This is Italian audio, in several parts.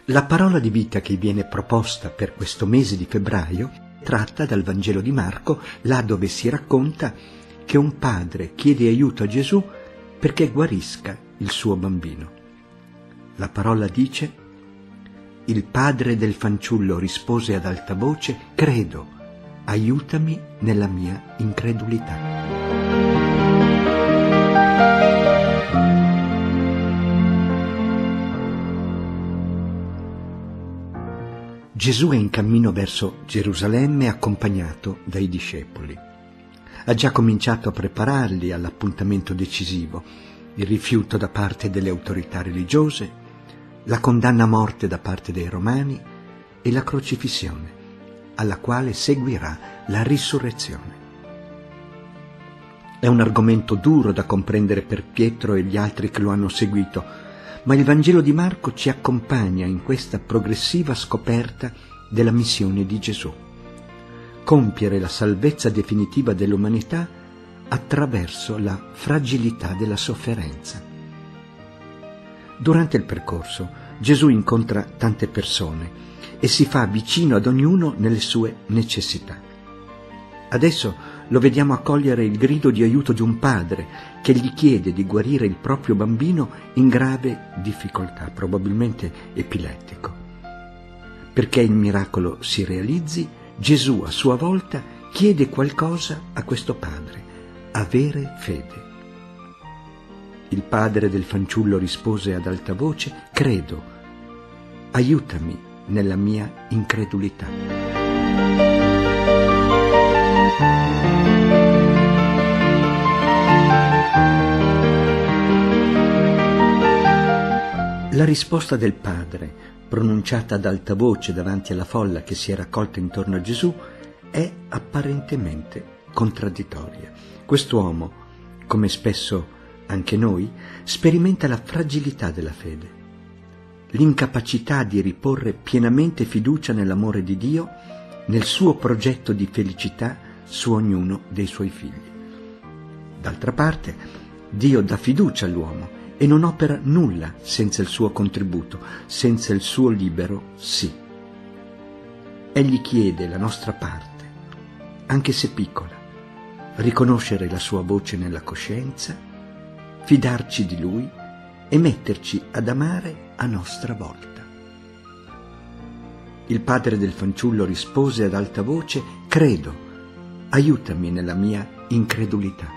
La parola di vita che viene proposta per questo mese di febbraio tratta dal Vangelo di Marco, là dove si racconta che un padre chiede aiuto a Gesù perché guarisca il suo bambino. La parola dice: il padre del fanciullo rispose ad alta voce: credo, aiutami nella mia incredulità. Gesù è in cammino verso Gerusalemme accompagnato dai discepoli. Ha già cominciato a prepararli all'appuntamento decisivo, il rifiuto da parte delle autorità religiose, la condanna a morte da parte dei romani e la crocifissione, alla quale seguirà la risurrezione. È un argomento duro da comprendere per Pietro e gli altri che lo hanno seguito, ma il Vangelo di Marco ci accompagna in questa progressiva scoperta della missione di Gesù: compiere la salvezza definitiva dell'umanità attraverso la fragilità della sofferenza. Durante il percorso Gesù incontra tante persone e si fa vicino ad ognuno nelle sue necessità. Adesso lo vediamo accogliere il grido di aiuto di un padre che gli chiede di guarire il proprio bambino in grave difficoltà, probabilmente epilettico. Perché il miracolo si realizzi, Gesù a sua volta chiede qualcosa a questo padre: avere fede. Il padre del fanciullo rispose ad alta voce: credo, aiutami nella mia incredulità. La risposta del padre, pronunciata ad alta voce davanti alla folla che si è raccolta intorno a Gesù, è apparentemente contraddittoria. Quest'uomo, come spesso anche noi, sperimenta la fragilità della fede, l'incapacità di riporre pienamente fiducia nell'amore di Dio, nel suo progetto di felicità su ognuno dei suoi figli. D'altra parte, Dio dà fiducia all'uomo e non opera nulla senza il suo contributo, senza il suo libero sì. Egli chiede la nostra parte, anche se piccola, riconoscere la sua voce nella coscienza, fidarci di Lui e metterci ad amare a nostra volta. Il padre del fanciullo rispose ad alta voce: credo, aiutami nella mia incredulità.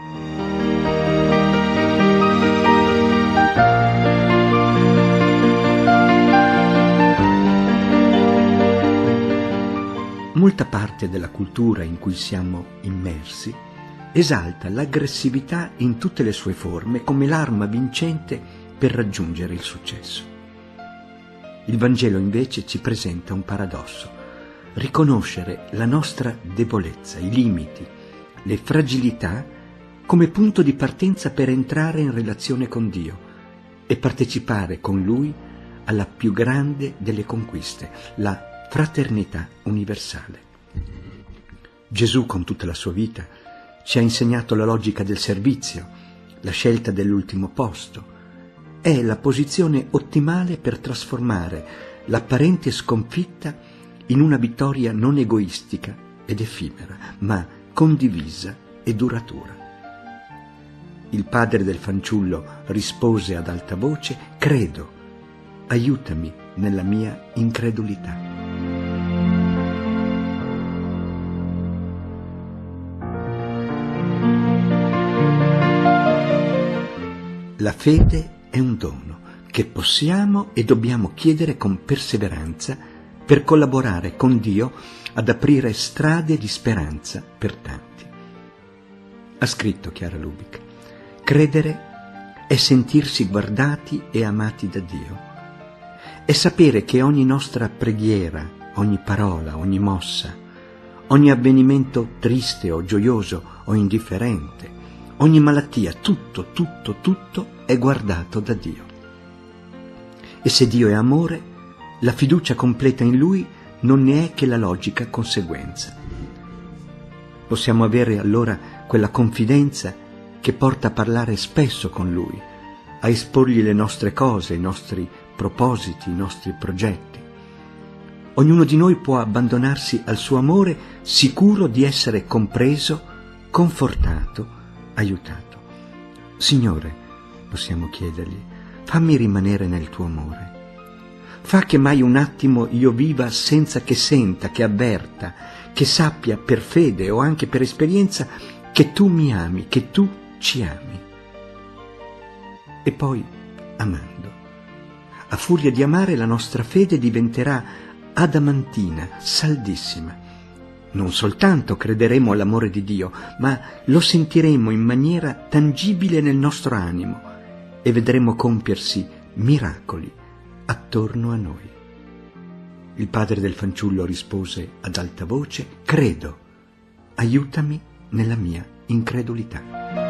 Molta parte della cultura in cui siamo immersi esalta l'aggressività in tutte le sue forme come l'arma vincente per raggiungere il successo. Il Vangelo invece ci presenta un paradosso: riconoscere la nostra debolezza, i limiti, le fragilità come punto di partenza per entrare in relazione con Dio e partecipare con Lui alla più grande delle conquiste, la fraternità universale. Gesù, con tutta la sua vita, ci ha insegnato la logica del servizio, la scelta dell'ultimo posto. È la posizione ottimale per trasformare l'apparente sconfitta in una vittoria non egoistica ed effimera, ma condivisa e duratura. Il padre del fanciullo rispose ad alta voce: credo, aiutami nella mia incredulità. La fede è un dono che possiamo e dobbiamo chiedere con perseveranza per collaborare con Dio ad aprire strade di speranza per tanti. Ha scritto Chiara Lubick: credere è sentirsi guardati e amati da Dio, è sapere che ogni nostra preghiera, ogni parola, ogni mossa, ogni avvenimento triste o gioioso o indifferente, ogni malattia, tutto è guardato da Dio. E se Dio è amore, la fiducia completa in Lui non ne è che la logica conseguenza. Possiamo avere allora quella confidenza che porta a parlare spesso con Lui, a esporgli le nostre cose, i nostri propositi, i nostri progetti. Ognuno di noi può abbandonarsi al suo amore sicuro di essere compreso, confortato, aiutato. Signore, possiamo chiedergli, fammi rimanere nel tuo amore. Fa che mai un attimo io viva senza che senta, che avverta, che sappia per fede o anche per esperienza che tu mi ami, che tu ci ami. E poi, amando, a furia di amare, la nostra fede diventerà adamantina, saldissima. Non soltanto crederemo all'amore di Dio, ma lo sentiremo in maniera tangibile nel nostro animo e vedremo compiersi miracoli attorno a noi. Il padre del fanciullo rispose ad alta voce: credo, aiutami nella mia incredulità.